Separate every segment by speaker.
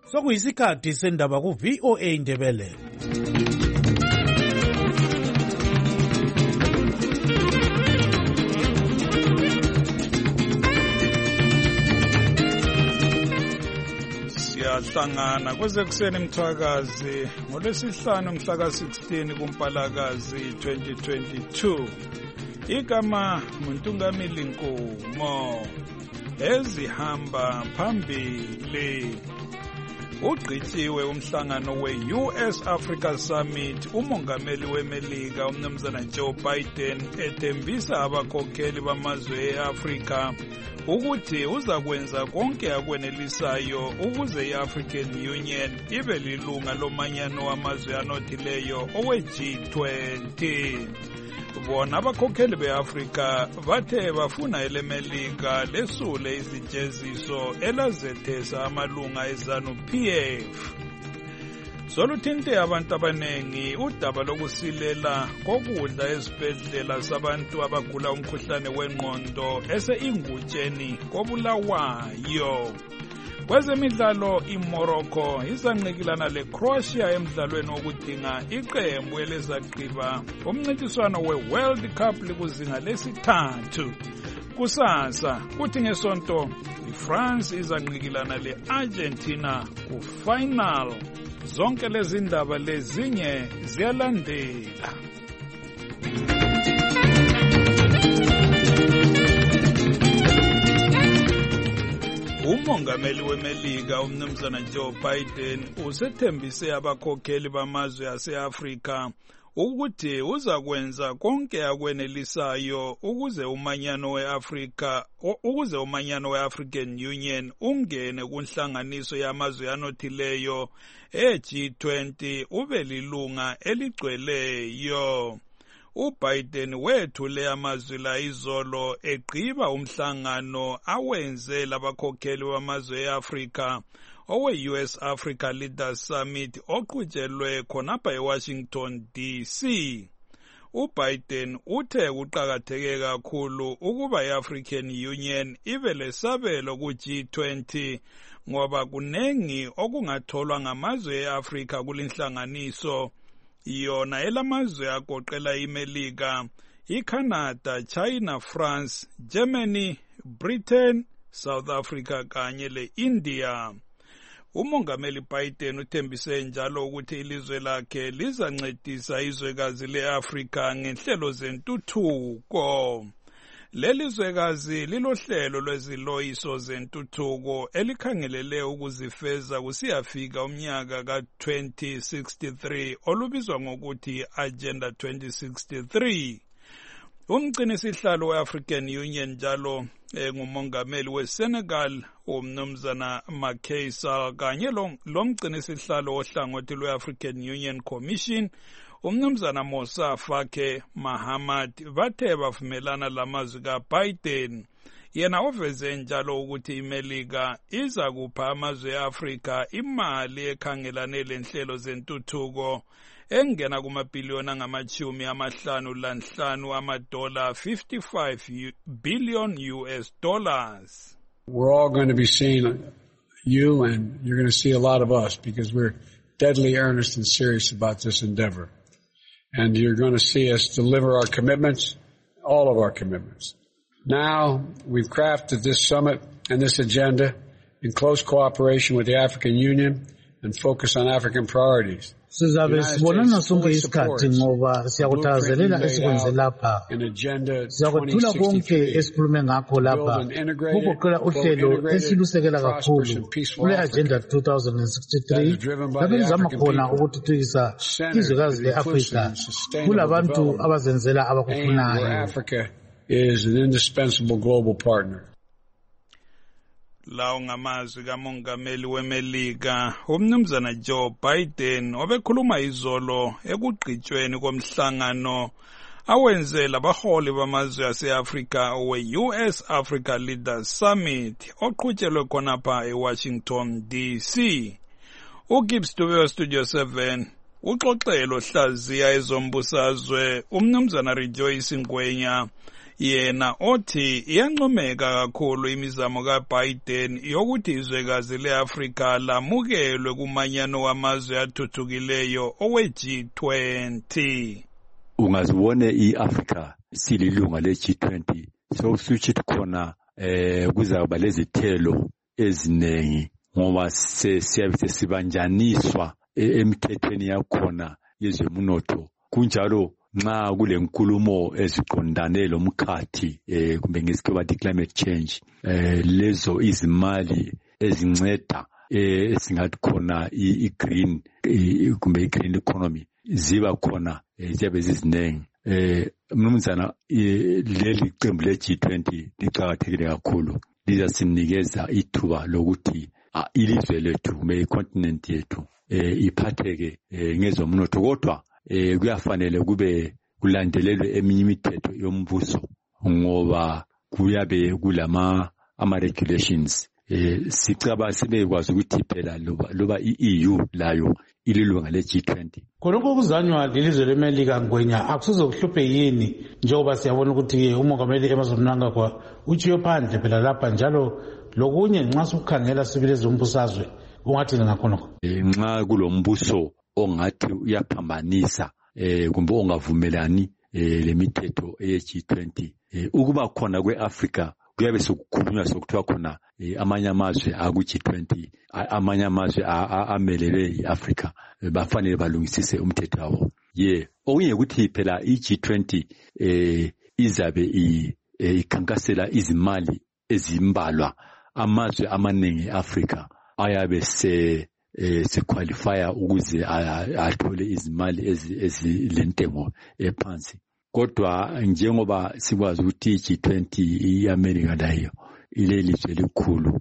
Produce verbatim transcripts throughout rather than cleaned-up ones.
Speaker 1: Sokuyisikhathi sendaba ku V O A Ndebele.
Speaker 2: Siyahlangana kwezekuseni mthwakazi ngolwesihlanu mhla ka sixteen kuMpalakazi twenty twenty-two. Igama Muntungamili Nkomo ezihamba phambili. Ugqityiwe umhlangano we-U S Africa Summit umongameli weMelika umnumzana Joe Biden ethembisa abakhokheli bamazwe e-Afrika ukuthi uza kwenza konke akwenelisayo ukuze i-African Union ibe lilunga lomanyano wamazwe anothileyo owe-G twenty. Bona abakhokheli be-Afrika bathe bafuna eleMelika lesule izijeziso elazethesa amalunga eZanu-P F. Soluthinte abantu abanengi udaba lokusilela kokudla ezibhedlela sabantu abagula umkhuhlane wengqondo ese-ingutsheni koBulawayo. Kwezemidlalo iMorocco izanqikilana leCroatia emidlalweni wokudinga iqembu elizagqiba umncintiswano we-World Cup likuzinga lesithathu. Kusasa kuthi ngesonto iFrance izanqikilana le-Argentina ku-final. Zonke lezi ndaba lezinye ziyalandela. Umongameli weMelika umnumzana Joe Biden usethembise abakhokheli bamazwe ase-Afrika ukuthi uza kwenza konke akwenelisayo ukuze umanyano we-Afrika ukuze umanyano we-African Union ungene kunhlanganiso yamazwe anothileyo e-G twenty ube lilunga eligcweleyo. uBiden wethule amazwi la izolo egqiba umhlangano awenze labakhokheli bamazwe eAfrika owe-U S Africa Leaders Summit oqhutshelwe khonapha eWashington D C. uBiden uthe kuqakatheke kakhulu ukuba i-African Union ibe lesabelo ku-G twenty ngoba kunengi okungatholwa ngamazwe eAfrika kulinhlanganiso. Yona elamazwe agoqela iMelika, iCanada, China, France, Germany, Britain, South Africa kanye le-India. Umongameli Biden uthembise njalo ukuthi ilizwe lakhe lizancedisa izwekazi le-Afrika ngenhlelo zentuthuko. Leli zwekazi lilohlelo lweziloyiso zentuthuko elikhangelele ukuzifeza kusiyafika umnyaka ka twenty sixty-three olubizwa ngokuthi Agenda twenty sixty-three. Umgcinisihlalo we-African Union njalo ngumongameli weSenegal umnumzana Macky Sall kanye lomgcinisihlalo ohlangothi lwe-African Union Commission umnumzana Moussa Faki Mahamat bathe bavumelana lamazwi kaBiden. Yena uveze njalo ukuthi iMelika iza kupha amazwe eAfrika imali ekhangelane lenhlelo zentuthuko engena kumabhiliyoni angamachumi amahlanu lanhlanu amadola fifty-five billion U S dollars.
Speaker 3: We're all going to be seeing you and you're going to see a lot of us because we're deadly earnest and serious about this endeavor. And you're going to see us deliver our commitments, all of our commitments. Now, we've crafted this summit and this agenda in close cooperation with the African Union and focus on African priorities.
Speaker 1: Sizabe sibonana sonke isikhathi ngoba siyakuthakazelela esikwenze lapha. Siyakwethula konke esikhulume ngakho lapha. Kugoqela uhlelo esilusekela kakhulu kule Agenda twenty sixty-three lapho elizama khona ukuthuthukisa izwekazi le-Afrika kulabantu abazenzela abakufunayo.
Speaker 3: Africa is an indispensable global partner.
Speaker 2: Lawo ngamazwi kamongameli weMelika umnumzana Joe Biden obekhuluma izolo ekugqitshweni komhlangano awenze labaholi bamazwe ase-Afrika we-U S Africa Leaders Summit oqhutshelwe khonapha eWashington D C. uGibbs Dube Studio seven uxoxelo hlaziya ezombusazwe umnumzana Rejoice Ngwenya yena othi iyancomeka kakhulu imizamo kaBiden yokuthi izwekazi leAfrika lamukelwe kumanyano wamazwe athuthukileyo owe G twenty.
Speaker 4: Ungazibone iAfrika sililunga le G twenty sokusuthi khona eh kuzaba lezithelo ezinengi ngoba siyabe sibanjaniswa emthethweni yakhona yezemunotho kunjalo nxa kule nkulumo eziqondane lomkhathi eh kumbe ngesikho bathi climate change eh lezo izimali ezinceda eh esingathi khona i-green kumbe i-green economy ziba khona ziyabe zizinengi eh mnumzana leli qembu le G twenty liqhakathekile kakhulu lizasinikeza ithuba lokuthi ilizwe lethu kumbe icontinent yethu eh iphatheke ngezomnotho kodwa eh kuyafanele kube kulandelelwe eminye imithetho yombuso ngoba kuyabe kulama ama regulations eh sicaba sibekwazi ukuthi phela loba loba i-E U layo ililunga le G twenty.
Speaker 1: Khonokho kuzanywa lelizwe leMelika ngwenya akusizokuhluphe yini njengoba siyabona ukuthi umongameli Emmerson Mnangagwa uchiyo phandle phela lapha njalo lokunye nxa sukukhangela sibile zombusazwe ungathi ngakhonokho
Speaker 4: nxa kulombuso ongathi uyaphambanisa eh kumbe ongavumelani eh lemithetho ye G twenty eh ukuba khona kweAfrika kuyabe sokukhulunywa sokuthiwa khona amanye amazwe aku G twenty amanye amazwe amelele iAfrika bafanele balungisise umthetho wabo ye okunye ukuthi phela i-G twenty eh izabe ikhankasela izimali ezimbalwa amazwe amaningi eAfrika ayabe se se qualifya ukuze athole izimali ezilentengo ephansi kodwa njengoba sikwazi ukuthi i-G twenty iAmerica layo ilelizwe elikhulu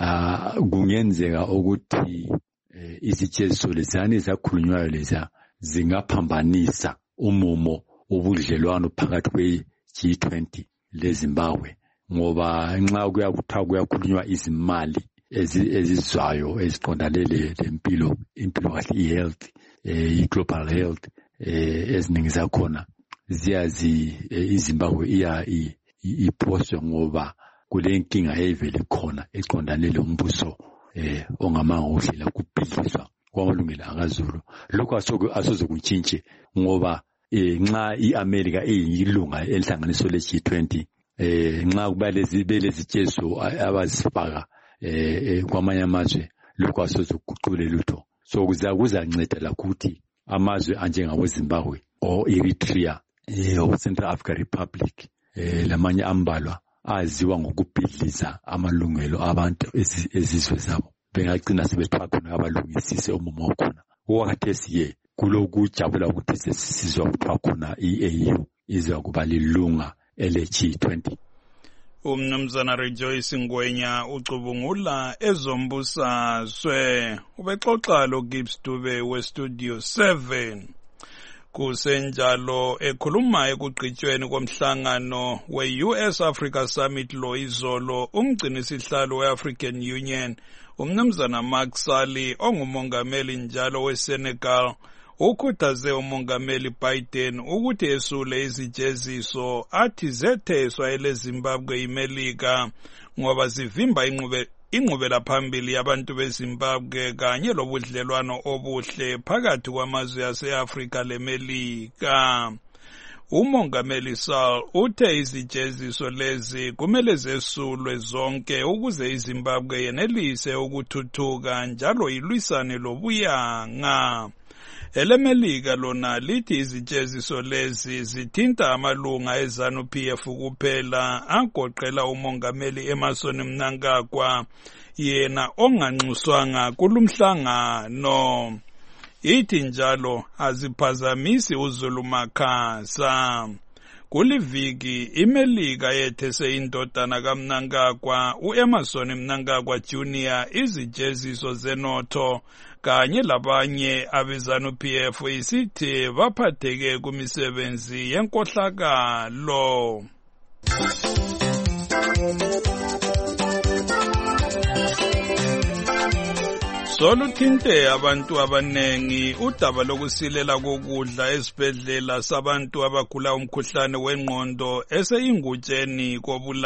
Speaker 4: kungenzeka ukuthi izijeziso lezani zakhulunywayo leza zingaphambanisa umumo obudlelwano phakathi kwe-G twenty leZimbabwe ngoba nxa kuyakuthiwa kuyakhulunywa izimali ezizwayo eziqondane lempilo impilo kahle i-health i-global health eziningi zakhona ziyazi iZimbabwe iya iphoswe ngoba kule nkinga evele khona eqondane lombuso eh ongamanga uhlela kubhidliswa kwamalungelo akaZulu lokho asoze kuntshintshe ngoba nxa iAmerica eyilunga elihlanganiso le G twenty eh nxa kuba lezi belezitshezo abazifaka eh kwamanye amazwe lokho asoze kuqule lutho so kuzakuza nceda lakuthi amazwe anjengabo Zimbabwe o Eritrea eh Central African Republic eh lamanye ambalwa aziwa ngokubhidliza amalungelo abantu ezizwe zabo bengagcina sebethwa khona abalungisise umumo khona wakhathesi ye kulokujabula ukuthi sesizwa kuthiwa khona i-A U izwa kuba lilunga ele G twenty.
Speaker 2: Umnumzana Rejoice Ngwenya ucubungula ezombusazwe ubexoxa lo Gibbs Dube we Studio seven. Kusenjalo ekhuluma ekugqitshweni komhlangano we-U S Africa Summit lo izolo umgcinisihlalo we-African Union umnumzana Macky Sall ongumongameli njalo weSenegal ukhuthaze umongameli Biden ukuthi esule izijeziso athi zetheswa eleZimbabwe iMelika ngoba zivimba inqube inqubela phambili yabantu beZimbabwe kanye lobudlelwano obuhle phakathi kwamazwe yaseAfrika leMelika. Umongameli Sall uthe izijeziso lezi kumele zesulwe zonke ukuze iZimbabwe yenelise ukuthuthuka njalo ilwisane lobuyanga. EleMelika lona lithi izijeziso lezi zithinta amalunga eZanu-P F kuphela agoqela umongameli Emmerson Mnangagwa yena onganxuswanga kulumhlangano. Ithi njalo aziphazamisi uZulu Makhasa. Kuliviki iMelika yethese indodana kaMnangagwa uEmmerson Mnangagwa Junior izijeziso zenotho kanye labanye abeZanu-P F isithi baphatheke kumisebenzi yenkohlakalo. Soluthinte abantu abanengi udaba lokusilela kokudla esibhedlela sabantu abagula umkhuhlane wengqondo eseyingutsheni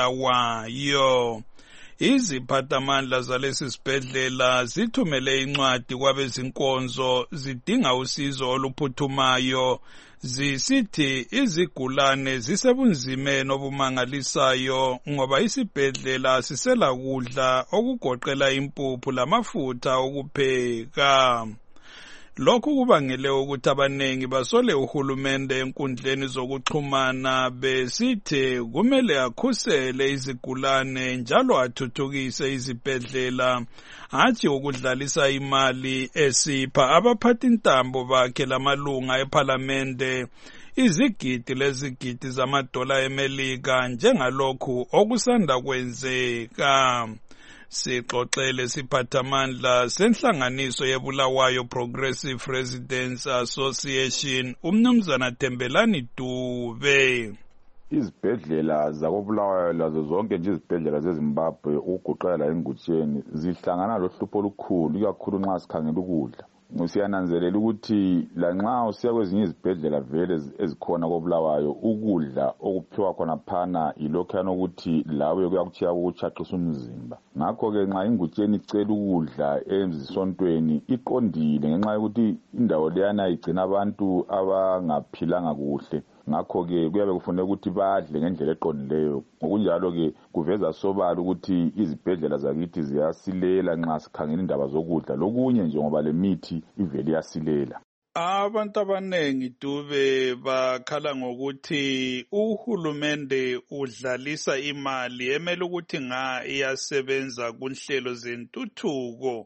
Speaker 2: koBulawayo. Iziphathamandla zalesi sibhedlela zithumele incwadi kwabezinkonzo zidinga usizo oluphuthumayo zisithi izigulane zisebunzimeni obumangalisayo ngoba isibhedlela sisela kudla okugoqela impuphu lamafutha okupheka. Lokhu kubangele ukuthi abanengi basole uhulumende enkundleni zokuxhumana besithi kumele akhusele izigulane njalo athuthukise izibhedlela, hatshi ukudlalisa imali esipha abaphathintambo bakhe lamalunga ePhalamende izigidi lezigidi zamadola eMelika njengalokhu okusanda kwenzeka. Sixoxele siphathamandla senhlanganiso yeBulawayo Progressive Residents Association umnumzana Thembelani Dube.
Speaker 5: Izibhedlela zakoBulawayo lazo zonke nje izibhedlela zeZimbabwe ukugoqela la engutsheni zihlangana lohlupho olukhulu ikakhulu nxa sikhangela ukudla. Siyananzelela ukuthi lanxa usiya kwezinye izibhedlela vele ezikhona koBulawayo ukudla okuphiwa khona phana ilokhana ukuthi lawe kuyakuchiya ukuchaqisa umzimba. Ngakho ke nxa ingutsheni icela ukudla emzisontweni iqondile ngenxa yokuthi indawo leyana igcina abantu abangaphilanga kuhle. Ngakho ke kuyabe kufanele ukuthi badle ngendlela eqondileyo. Ngokunjalo ke kuveza sobala ukuthi izibhedlela zakithi ziyasilela nxa sikhangela indaba zokudla lokunye nje ngoba lemithi ivele yasilela.
Speaker 2: Abantu abanengi Dube bakhala ngokuthi uhulumende udlalisa imali emele ukuthi nga iyasebenza kunhlelo zentuthuko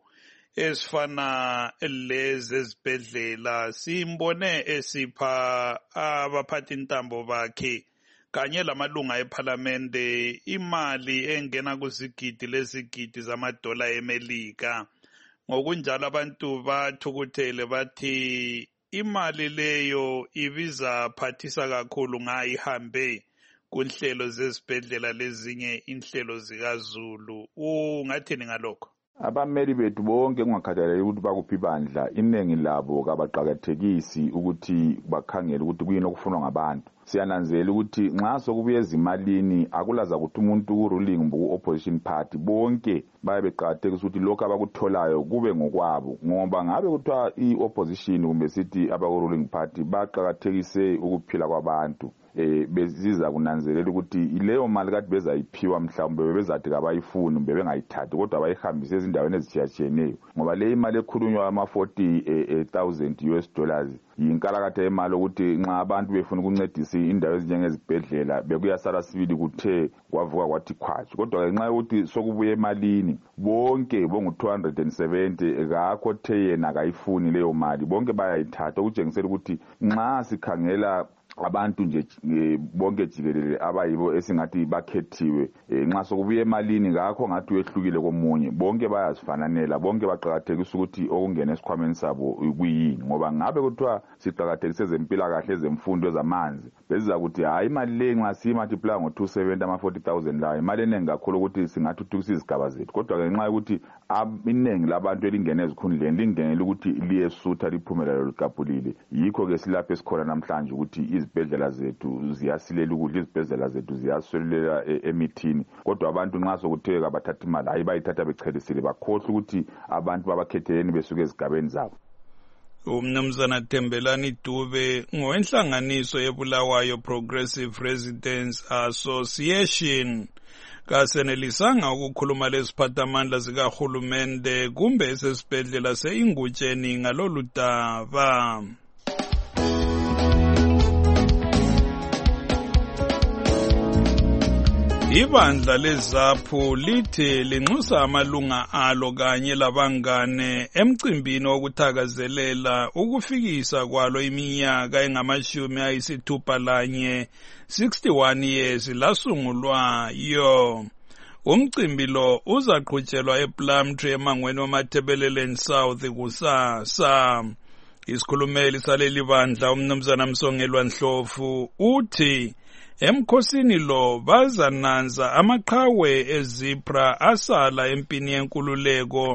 Speaker 2: esifana lezi ezibhedlela. Simbone esipha abaphathintambo bakhe kanye lamalunga ePhalamende imali engena kuzigidi lezigidi zamadola eMelika. Ngokunjalo abantu bathukuthele bathi imali leyo ibiza phathisa kakhulu nga ihambe kunhlelo zezibhedlela lezinye inhlelo zikaZulu. Ungathini ngalokho?
Speaker 5: Abameli bethu bonke kungakhathaleki ukuthi bakuphi bandla iningi labo kabaqhakathekisi ukuthi bakhangele ukuthi kuyini okufunwa ngabantu. Siyananzela ukuthi nxa sokubuye ezimalini akulaza ukuthi umuntu ku-ruling kumbe ku-opposition party bonke bayabe beqakathekisa ukuthi lokho abakutholayo kube ngokwabo, ngoba ngabe kuthiwa i-opposition kumbe sithi abaku-ruling party baqakathekise ukuphila kwabantu. Eh beziza kunanzelela ukuthi ileyo mali kade bezayiphiwa mhlawumbe bebezathi kabayifuni kumbe bengayithathi kodwa bayihambise ezindaweni ezitshiyatshiyeneyo, ngoba le imali ekhulunywa ama forty thousand U S dollars yinkalakatha yemali ukuthi nxa abantu befuna ukuncedisa indawo ezinjengezibhedlela bekuyasala sibili kuthe kwavuka kwathi khwathi. Kodwa ngenxa yokuthi sokubuye emalini bonke bongu two hundred seventy ngakho the yena kayifuni leyo mali bonke bayayithatha, okutshengisela ukuthi nxa sikhangela abantu nje bonke jikelele abayibo esingathi bakhethiwe nxa sokubuye emalini ngakho ngathi uyehlukile komunye, bonke bayazifananela, bonke baqhakathekisa ukuthi okungena esikhwameni sabo kuyini. Ngoba ngabe kuthiwa siqhakathekise ezempilakahle ezemfundo ezamanzi beziza ukuthi hayi imali le nxa siyimathipula ngo two seventy ama forty thousand la imali enengi kakhulu ukuthi singathuthukisa izigaba zethu. Kodwa ke nxa ukuthi iningi labantu elingene ezikhundleni lingenele ukuthi liyesutha liphumela liqapulile, yikho ke silapha esikhona namhlanje ukuthi izibhedlela zethu ziyasilela ukudla, izibhedlela zethu ziyaswelela emithini. Kodwa abantu nxa sokutheka bathatha imali hayi bayithatha bechelisile bakhohle ukuthi abantu babakhetheleni besuke ezigabeni zabo.
Speaker 2: Umnumzana Thembelani Dube ngowenhlanganiso yeBulawayo Progressive Residents Association kasenelisanga ukukhuluma lesiphathamandla zikahulumende kumbe esesibhedlela seingutsheni ngalolu daba. Ibandla leZAPHU lithi linxusa amalunga alo kanye labangane emcimbini wokuthakazelela ukufikisa kwalo iminyaka engamashumi ayisithupha lanye sixty-one years lasungulwayo. Umcimbi lo uzaqhutshelwa ePlumtree emangweni wamaThebeleleni South kusasa. Isikhulumeli saleli bandla umnumzana Msongelwa Ndlovu uthi emkhosini lo bazananza amaqhawe ezipra asala empini yenkululeko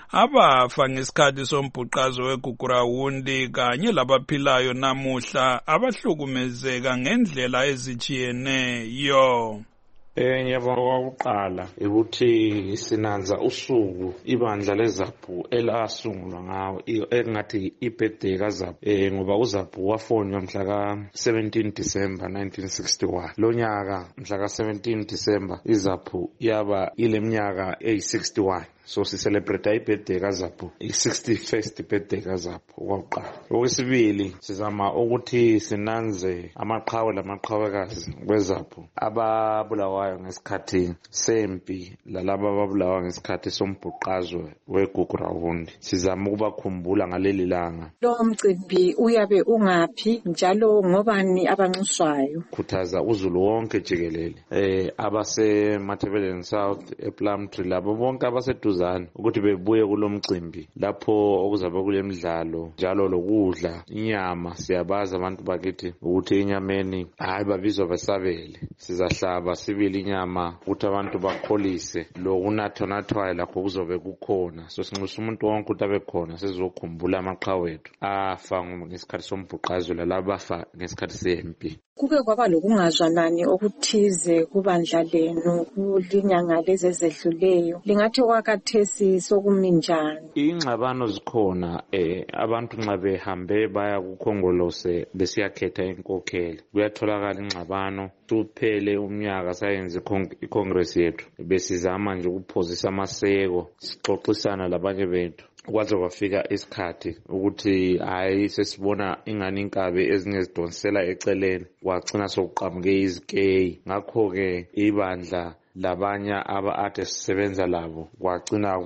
Speaker 2: abafa ngesikhathi sombhuqazo weGugurawundi kanye labaphilayo namuhla abahlukumezeka ngendlela ezitshiyeneyo.
Speaker 6: Eh ngiyabonga ukuqala ukuthi sinanza usuku ibandla leZAPU elasungulwa ngawo engathi ibirthday kaZAPU eh ngoba uZAPU wafonywa mhla ka seventeen December nineteen sixty-one. Lo nyaka mhla ka seventeen December iZAPU yaba ileminyaka eyi sixty-one. So si celebrate ibirthday kaZAPU, i-sixty-first birthday kaZAPU okokuqala. Okwesibili sizama ukuthi sinanze amaqhawe lamaqhawekazi kweZAPU ababulawayo ngesikhathi sempi lalabo ababulawa ngesikhathi sombhuqazo weGugurawundi. Sizama ukubakhumbula ngaleli langa.
Speaker 7: Lo mcimbi uyabe ungaphi njalo ngobani abanxuswayo? Khuthaza
Speaker 6: uzulu wonke jikelele eh abase Matabeleland South ePlumtree labo bonke abasedu ukuthi bebuye kulomcimbi lapho okuzabe kulemidlalo njalo lokudla inyama. Siyabaza abantu bakithi ukuthi inyameni hayi babizwa besabele, sizahlaba sibili inyama ukuthi abantu bakholise lokunatha nathwayo lakho kuzobe kukhona. So sinxusa umuntu wonke ukuthi abe khona sizokhumbula amaqhawe ethu afa ngesikhathi sombhuqazo lalabafa ngesikhathi sempi.
Speaker 7: Kuke kwaba lokungazwanani okuthize kubandla lenu kulinyanga lezi ezedluleyo, lingathi kwakathesi sokuminjani?
Speaker 6: Ingxabano zikhona eh abantu nxa behambe baya kukhongolose besiyakhetha inkokheli kuyatholakala ingxabano. Tuphele umnyaka sayenze icongress yethu besizama nje ukuphozisa amaseko sixoxisana labanye bethu kwaze kwafika isikhathi ukuthi hayi sesibona ingani inkabe ezinye zidonsela eceleni kwagcina sokuqhamuke izikeyi. Ngakho ke ibandla labanya aba ade sisebenza labo kwagcina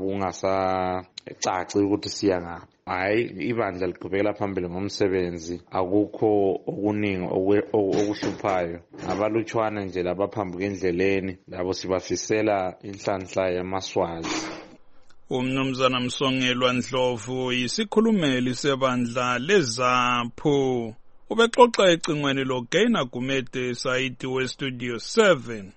Speaker 6: kungasacaci ukuthi siya ngaphi. Hayi ibandla liqhubekela phambili ngomsebenzi, akukho okuningi okuhluphayo. Abalutshwana nje labaphambuka endleleni labo sibafisela inhlanhla yamaswazi.
Speaker 2: Umnumzana Msongelwa Ndlovu yisikhulumeli sebandla leZAPU ubexoxa ecingweni loGaina Gumede Saidi weStudio seven.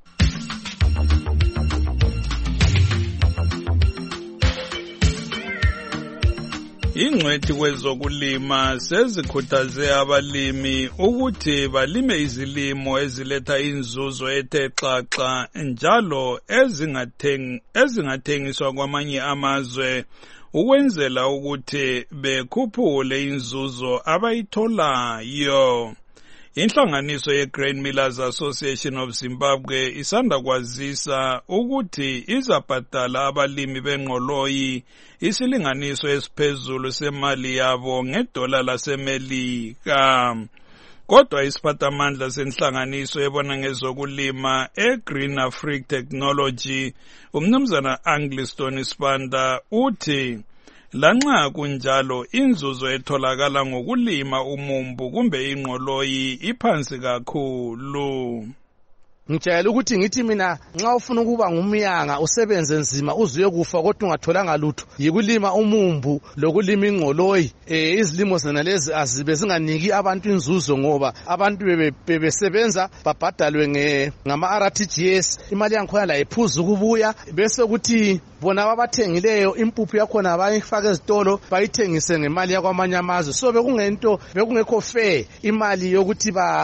Speaker 2: Ingcwethi kwezokulima sezikhuthaze abalimi ukuthi balime izilimo eziletha inzuzo ethe xaxa njalo ezingathengi ezingathengiswa kwamanye amazwe ukwenzela ukuthi bekhuphule inzuzo abayitholayo. Inhlanganiso ye-Grain Millers Association of Zimbabwe isanda kwazisa ukuthi izabhadala abalimi bengqoloyi isilinganiso esiphezulu semali yabo ngedola laseMelika. Kodwa isiphathamandla senhlanganiso ebona ngezokulima eGreen Africa Technology umnumzana Angliston Sibanda uthi lanxa kunjalo inzuzo etholakala ngokulima umumbu kumbe ingqoloyi iphansi kakhulu.
Speaker 8: Ngijayela ukuthi ngithi mina nxa ufuna ukuba ngumyanga usebenze nzima uzuye kufa kodwa ungatholanga lutho yikulima umumbu lokulima ingqoloyi. Eh izilimo zena lezi azibe zinganiki abantu inzuzo ngoba abantu bebesebenza babhadalwe nge ngama R T G S imali yankhona la iphuza ukubuya bese ukuthi bona abathengileyo impuphu yakhona bayifaka ezitolo bayithengise ngemali yakwamanye amazwe. So bekungento bekungekho fair imali yokuthi ba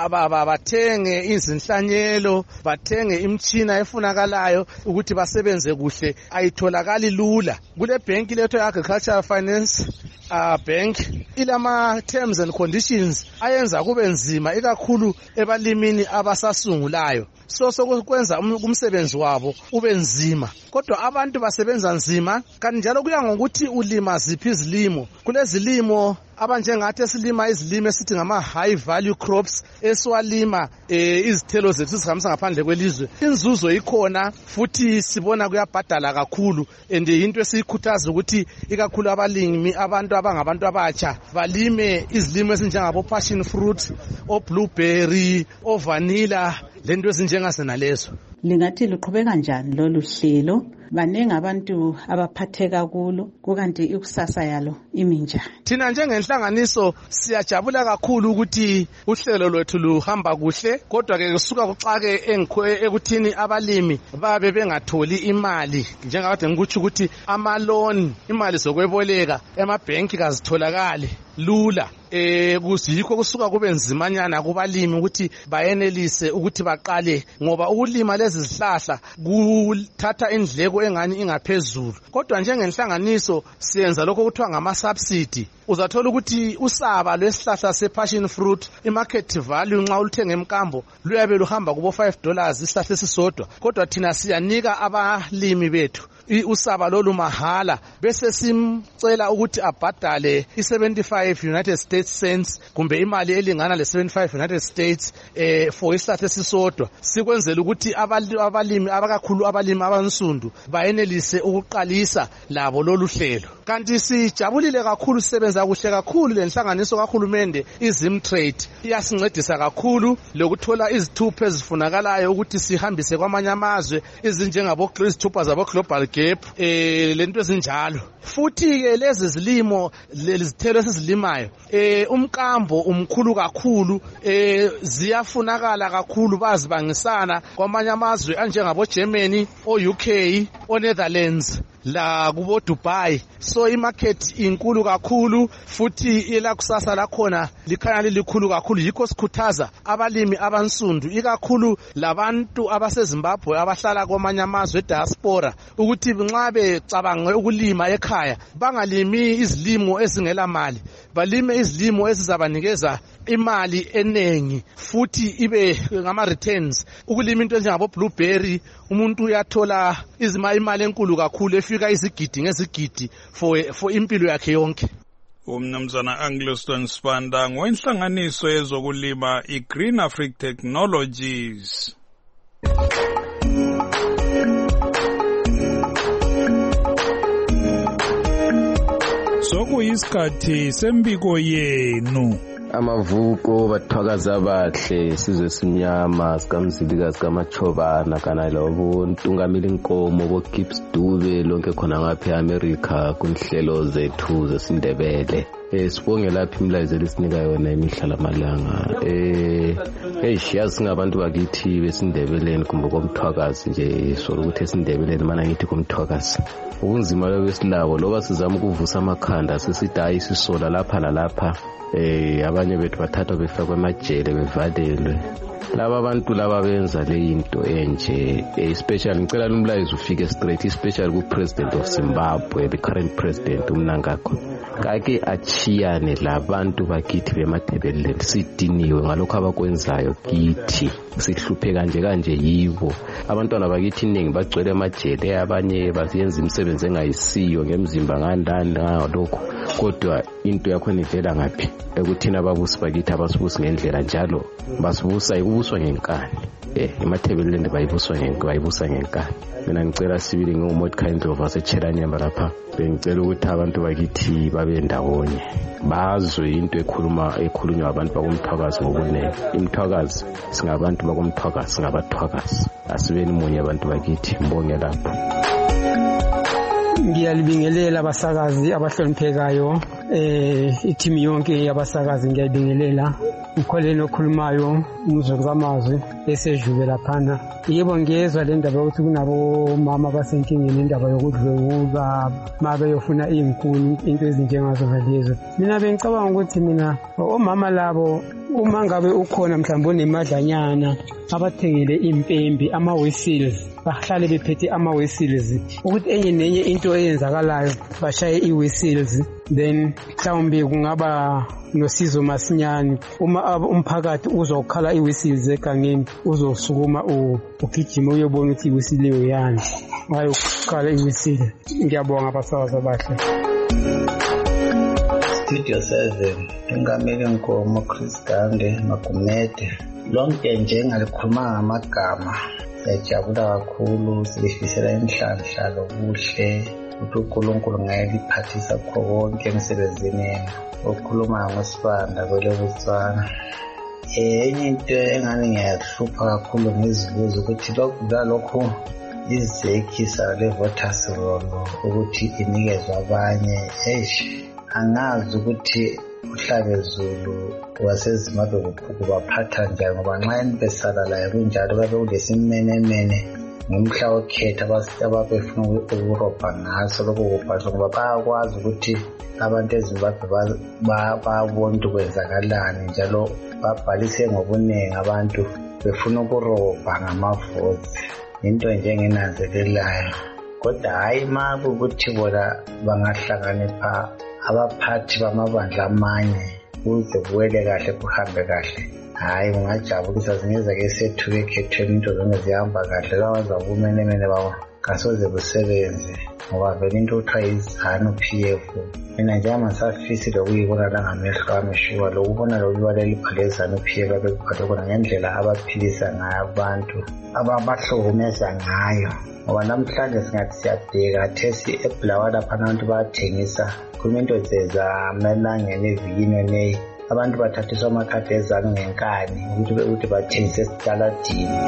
Speaker 8: bathenge izinhlanyelo bathenge imtshina efunakalayo ukuthi basebenze kuhle ayitholakali lula. Kule bank letho agricultural finance uh, bank ilama terms and conditions ayenza kube nzima ikakhulu ebalimini abasasungulayo. So sokwenza umsebenzi wabo ube nzima kodwa abantu basebenza nzima kanti njalo kuya ngokuthi ulima ziphi izilimo. Kulezilimo abanjengathi esilima izilimo esithi ngama high value crops esiwalima eh izithelo zethu sihambisa ngaphandle kwelizwe inzuzo ikhona futhi sibona kuyabhadala kakhulu and into esikhuthaza ukuthi ikakhulu abalimi abantu abangabantu abatsha balime izilimo ezinjengabo passion fruit o blueberry o vanilla lento ezinjengasena lezo.
Speaker 9: Lingathi liqhubeka kanjani lolu hlelo baningi abantu abaphatheka kulo kukanti ikusasa yalo iminjani.
Speaker 8: Thina njengenhlanganiso siyajabula kakhulu ukuthi uhlelo lwethu luhamba kuhle, kodwa ke kusuka kuxake ekuthini abalimi babe bengatholi imali njengakade ngikutsho ukuthi amaloni imali zokweboleka emabhenki kazitholakali lula. Eh kuzikho kusuka kube nzimanyana kubalimi ukuthi bayenelise ukuthi baqale, ngoba ukulima lezi zihlahla kuthatha indleko engani ingaphezulu. Kodwa njengenhlanganiso siyenza lokho kuthiwa ngama subsidy. Uzathola ukuthi usaba lwesihlahla sepassion fruit imarket value nxa ulithenga emkambo luyabe luhamba kubo five dollars isihlahla esisodwa, kodwa thina siyanika abalimi bethu usaba lolu mahala bese simcela ukuthi abhadale i seventy-five United States cents kumbe imali elingana le seventy-five United States eh for isihlahla esisodwa, sikwenzela ukuthi abalimi abakakhulu abalimi abansundu bayenelise ukuqalisa labo lolu hlelo. Kanti sijabulile kakhulu sisebenza kuhle kakhulu lenhlanganiso kahulumende iZimtrade iyasincedisa kakhulu lokuthola izithupha ezifunakalayo ukuthi sihambise kwamanye amazwe izinjengabo izithupha zabo Global Gap eh lento ezinjalo. Futhi ke lezi zilimo lezithelo esizilimayo eh umkambo umkhulu kakhulu eh ziyafunakala kakhulu bazibangisana kwamanye amazwe anjengabo Germany, o U K, o Netherlands la kubo Dubai. So imarket inkulu kakhulu futhi ila kusasa lakhona likhanya lilikhulu kakhulu, yikho sikhuthaza abalimi abansundu ikakhulu labantu abaseZimbabwe abahlala kwamanye amazwe diaspora ukuthi nxa becabanga ukulima ekhaya bangalimi izilimo ezingela mali, balime izilimo ezizabanikeza imali enengi futhi ibe ngama returns. Ukulima into njengabo blueberry umuntu uyathola izima imali enkulu kakhulu efika izigidi ngezigidi for for impilo yakhe yonke.
Speaker 2: Umnumzana Angleston Spanda ngowenhlanganiso yezokulima iGreen Africa Technologies. Sokuyisikhathi sembiko yenu.
Speaker 10: Amavuko bathwakaza abahle sizwe simnyama sikamzilika sikamachobana kana labo ntungamili inkomo bo Gibbs Dube lonke khona ngapha eAmerica kunhlelo zethu zesindebele. Eh sibonge lapha imlayezo lesinika yona imihlala malanga. Eh hey siyazi ngabantu bakithi besindebeleni kumbe komthwakazi nje so ukuthi esindebeleni mana ngithi komthwakazi. Ubunzima besilabo loba sizama ukuvusa amakhanda sesidayi isisola lapha nalapha. Eh abanye bethu bathatha befakwe emajele bevalelwe. Laba abantu laba benza le into enje especially ngicela umlayezo ufike straight especially ku president of Zimbabwe, the current president uMnangagwa. Kake achiyane labantu bakithi bemathebeleni sidiniwe ngalokho abakwenzayo kithi sihluphe kanje kanje yibo. Abantwana bakithi iningi bagcwele emajele, abanye bayenza imisebenzi engayisiyo ngemzimba ngandani ngalokho, kodwa into yakho nivela ngaphi ekuthina ababusi bakithi abasibusi ngendlela njalo basibusa ikubuswa ngenkani. Eh emathebeleni bayibuswa ngenkani bayibusa ngenkani. Mina ngicela sibili ngumod kind of aseChelanyamba lapha bengicela ukuthi abantu bakithi babe ndawonye bazwe into ekhuluma ekhulunywa abantu bakomthwakazi ngobunene. Imthwakazi singabantu bakomthwakazi singabathwakazi, asibeni munye abantu bakithi. Mbonge lapho.
Speaker 11: Ngiyalibingelela abasakazi abahloniphekayo, eh i-team yonke yabasakazi ngiyabingelela. Ukholeni okhulumayo umzulu kamazwi esejube laphana. Yebo ngiyezwa le ndaba ukuthi kunabo mama basenkingeni indaba yokudlwengulwa mabe yofuna izinkuni into ezinjengazo ngalezo. Mina bengicabanga ukuthi mina omama labo uma ngabe ukhona mhlawumbe onemadlanyana abathengele impembi ama whistles bahlale bephethe ama whistles ukuthi enye nenye into eyenzakalayo bashaye i whistles, then mhlawumbe kungaba nosizo masinyane uma umphakathi uzokhala i whistles egangeni uzosukuma ugijima uyobona ukuthi i whistle leyo yani ayokhala i whistle. Ngiyabonga abasakazi abahle.
Speaker 12: Studio seven ingameli inkomo Chris Gande Magumede lonke nje ngalikhuluma ngamagama. Siyajabula kakhulu silifisela inhlanhla lobuhle ukuthi uNkulunkulu ngeke iphathisa kho konke emsebenzini yena okhuluma ngosibanda kwele Botswana. Enye into engani ngiyahlupha kakhulu ngezibuzo ukuthi lokho lokho izekhisa le-voters roll ukuthi inikezwe abanye. Eish, angazi ukuthi uhlabezulu wasezimbabwe kubaphatha njani, ngoba nxa besala laye kunjalo babe kulesimenemene ngomhla wokhetha ababefuna ukurobha ngaso lokho kuphathwa, ngoba bayakwazi ukuthi abantu ezimbabwe babone ukuthi kwenzakalani, njalo babhalise ngobuningi abantu befuna ukurobha ngamavoti. Into nje enginanzelelayo, kodwa hayi ma kukuthi bona bangahlanganipha abaphathi bamabandla amanye ukuze kuwele kahle kuhambe kahle, hayi kungajabulisa. Zingezake sethu ekhethweni into zonke zihamba kahle, lawenza ubumenemene babo kasoze busebenze, ngoba vele into kuthiwa izanu P F. Mina nje amasafisi lokuyibona la ngamehlo ami shuwa, lokubona lokubala libhale izanu P F abekuphathe khona ngendlela abaphilisa ngayo abantu, ababahlukumeza ngayo. Ngoba namhlanje singathi siyabheka thesi eBulawayo lapha abantu bayathengisa kuminto zezamelangeni evikini neyi, abantu bathathiswa amakhadi ezanu ngenkani ukuthi bathengise esitaladini.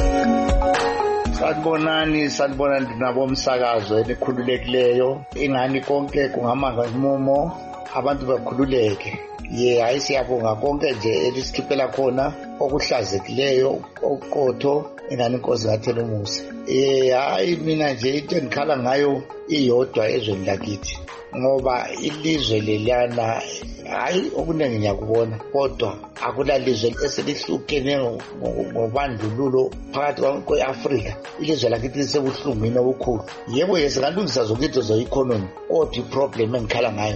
Speaker 13: Sanibonani, sanibonani nabo umsakazo enikhululekileyo, ingani konke kungamanga umumo, abantu bakhululeke. Ye hayi siyabonga konke nje elisikhiphela khona okuhlazekileyo okuqotho, ingani inkosi ngathela umusa. Eh hayi mina nje into engikhala ngayo iyodwa ezweni lakithi, ngoba ilizwe lelana hayi okuningi ngiyakubona, kodwa akulalizwe eselihlukene ngobandlululo phakathi kwe-Afrika. Ilizwe lakithi lisebuhlungwini obukhulu. Yebo yesingalungisa zonke into ze-economy, kodwa iproblem engikhala ngayo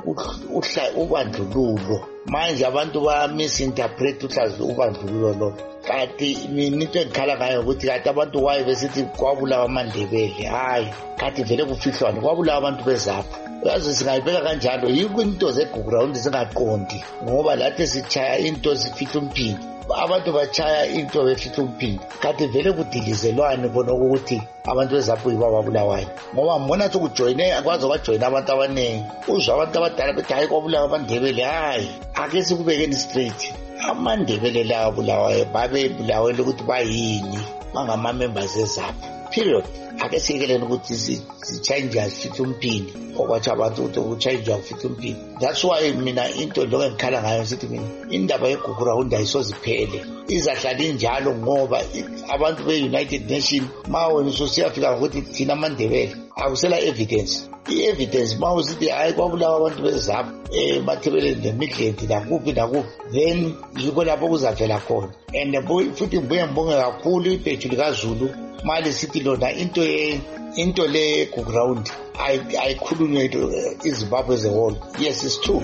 Speaker 13: ubandlululo. Manje abantu ba-misinterpret uhlazi ubandlululo lo. Kati mina into engikhala ngayo ukuthi kati abantu waye besithi kwabulawa amaNdebele, hayi kati vele kufihlwane kwabulawa abantu bezapha. Uyazi singayibeka kanjalo, yikho into ze-ground zingaqondi, ngoba lathi sichaya into sifihla umphindi, abantu bachaya into befihla umphindi. Kati vele kudilizelwane bona ukuthi abantu bezapho yibababulawayo, ngoba mbona sokujoyine akwazi bajoyina abantu abaningi. Uzwa abantu abadala bethi hayi kwabulawa amaNdebele, hayi ake sikubekeni straight. AmaNdebele lawo abulawayo babebulawe ukuthi bayini, bangama-members ezapho, period. Ake sikeleni ukuthi sichange sifithe umphini okwathi abantu ukuthi ukuchange ufithe umphini. That's why mina into lo engikhala ngayo sithi mina indaba yeGugurawundi ayisoziphele, izahlala injalo, ngoba abantu be-United Nations ma wena sosiyafika ukuthi thina amaNdebele akusela evidence. I-evidence ma usithi hayi kwabulawa abantu bezapho eMathebeleni neMidland nakuphi nakuphi, then yikho lapho kuzavela khona. And futhi ngibuye ngibonge kakhulu ibheju likaZulu mali sithi lona into into le Gugurawundi ayikhulunywe iZimbabwe as a whole. Yes, it's true.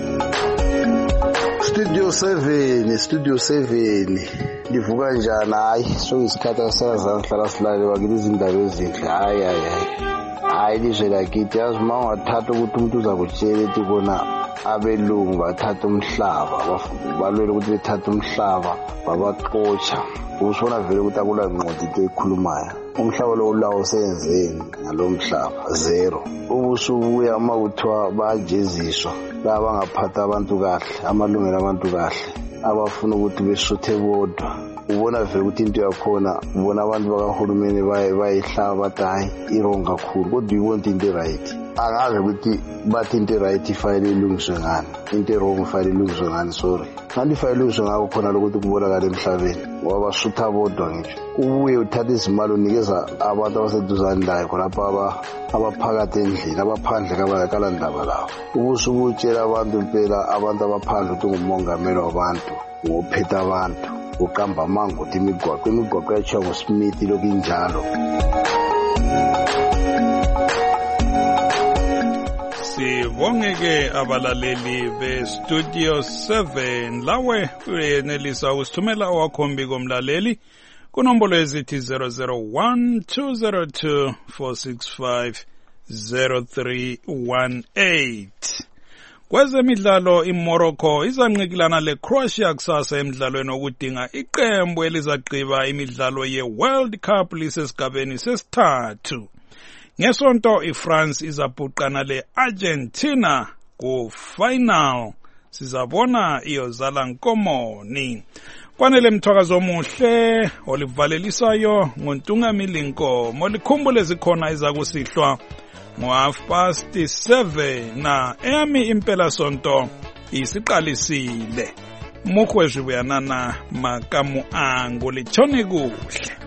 Speaker 14: Studio seven, Studio seven. Livuka njani? Hayi so isikhathi asazanhlala silale wakile izindaba ezinhle. Hayi hayi hayi. Hayi lizwe lakithi yazi uma ungathatha ukuthi umuntu uzakutshela ethi kona abelungu bathatha umhlaba, balwele ukuthi bethatha umhlaba babaxotsha. Usibona vele ukuthi akulancwadi into ekhulumayo. Umhlaba lo ulawo senzeni ngalo mhlaba zero. Ubusubuya uma kuthiwa bayajeziswa laba bangaphatha abantu kahle, amalungelo abantu kahle, abafuna ukuthi besuthe bodwa. Ubona vele ukuthi into yakhona, ubona abantu bakahulumeni bayihlaba bathi hayi irong kakhulu, kodwa ubona into right. Angazi ukuthi bathi into right ifayile ilungiswe ngani, into wrong ifayile ilungiswe ngani. Sorry, kanti ifayile ilungiswe ngako khona lokuthi kubonakala emhlabeni wabasutha bodwa ngisho. Ubuye uthatha izimali unikeza abantu abaseduzane layo khonapha abaphakathi endlini, abaphandle kabakala ndaba lawo. Ubusubutshela abantu impela abantu abaphandle ukuthi ngumongameli wabantu, ngophetha abantu, ukamba amango ukuthi imigwaqo imigwaqo yatshiwa nguSmith lokhu injalo.
Speaker 2: Sibongeke abalaleli be-Studio seven. Lawe uyenelisa usithumela owakho komlaleli kunombolo ezithi zero zero one two zero two four six five zero three one eight. Kwezemidlalo iMorocco izanqikilana leCroatia kusasa emidlalweni okudinga iqembu elizagqiba imidlalo ye-World Cup lisesigabeni sesithathu. Ngesonto iFrance izabhuqana le-Argentina ku-final. Sizabona iyozala nkomoni. Kwanele mthwakazo omuhle olivalelisayo ngontungamili Nkomo likhumbule zikhona izakusihlwa ngo half past seven na eyami impela sonto isiqalisile. Mukhwezwe buyanana makamu angu litshone kuhle.